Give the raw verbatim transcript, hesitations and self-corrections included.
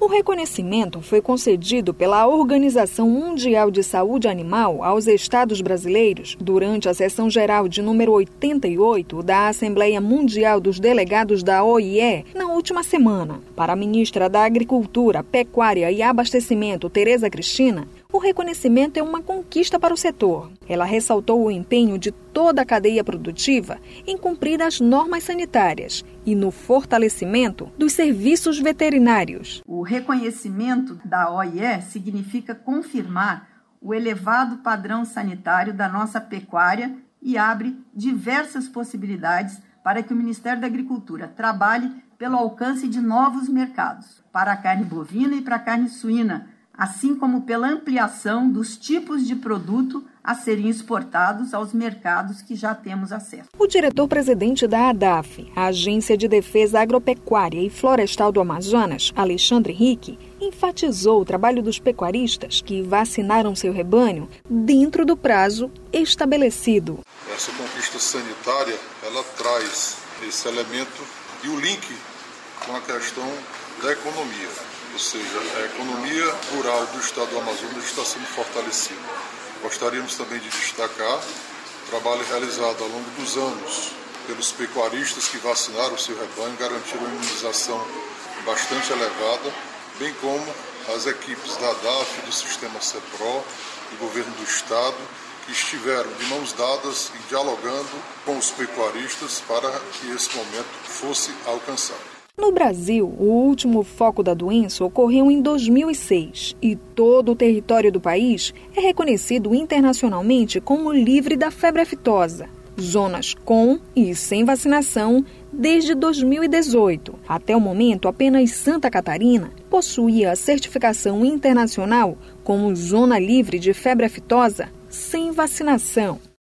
O reconhecimento foi concedido pela Organização Mundial de Saúde Animal aos estados brasileiros durante a sessão geral de número oitenta e oito da Assembleia Mundial dos Delegados da O I E na última semana. Para a ministra da Agricultura, Pecuária e Abastecimento, Tereza Cristina, o reconhecimento é uma conquista para o setor. Ela ressaltou o empenho de toda a cadeia produtiva em cumprir as normas sanitárias e no fortalecimento dos serviços veterinários. O reconhecimento da O I E significa confirmar o elevado padrão sanitário da nossa pecuária e abre diversas possibilidades para que o Ministério da Agricultura trabalhe pelo alcance de novos mercados, para a carne bovina e para a carne suína, assim como pela ampliação dos tipos de produto a serem exportados aos mercados que já temos acesso. O diretor-presidente da ADAF, a Agência de Defesa Agropecuária e Florestal do Amazonas, Alexandre Henrique, enfatizou o trabalho dos pecuaristas que vacinaram seu rebanho dentro do prazo estabelecido. Essa conquista sanitária, ela traz esse elemento e o link com a questão da economia. Ou seja, a economia rural do estado do Amazonas está sendo fortalecida. Gostaríamos também de destacar o trabalho realizado ao longo dos anos pelos pecuaristas que vacinaram o seu rebanho, garantiram uma imunização bastante elevada, bem como as equipes da ADAF, do Sistema CEPRO, do Governo do Estado, que estiveram de mãos dadas e dialogando com os pecuaristas para que esse momento fosse alcançado. No Brasil, o último foco da doença ocorreu em dois mil e seis e todo o território do país é reconhecido internacionalmente como livre da febre aftosa. Zonas com e sem vacinação desde dois mil e dezoito. Até o momento, apenas Santa Catarina possuía a certificação internacional como zona livre de febre aftosa sem vacinação.